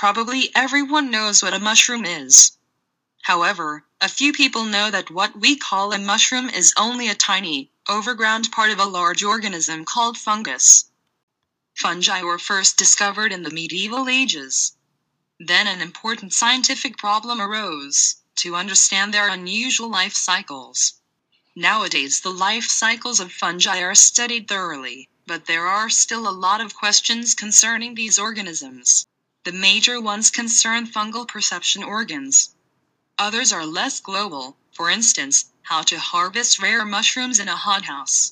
Probably everyone knows what a mushroom is. However, a few people know that what we call a mushroom is only a tiny, overground part of a large organism called fungus. Fungi were first discovered in the medieval ages. Then an important scientific problem arose: to understand their unusual life cycles. Nowadays the life cycles of fungi are studied thoroughly, but there are still a lot of questions concerning these organisms. The major ones concern fungal perception organs. Others are less global, for instance, how to harvest rare mushrooms in a hothouse.